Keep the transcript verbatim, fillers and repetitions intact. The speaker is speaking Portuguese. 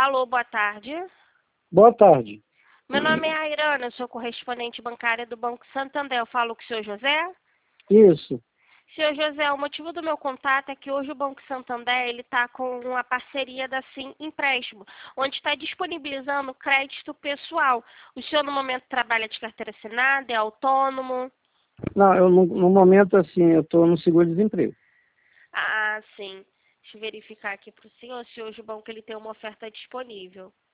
Alô, boa tarde. Boa tarde. Meu nome é Airana, eu sou correspondente bancária do Banco Santander. Eu falo com o senhor José? Isso. Senhor José, o motivo do meu contato é que hoje o Banco Santander ele está com uma parceria da Sim Empréstimo, onde está disponibilizando crédito pessoal. O senhor no momento trabalha de carteira assinada, é autônomo? Não, eu no, no momento assim, eu estou no seguro-desemprego. Ah, sim. Deixa eu verificar aqui para o senhor se hoje o banco ele tem uma oferta disponível.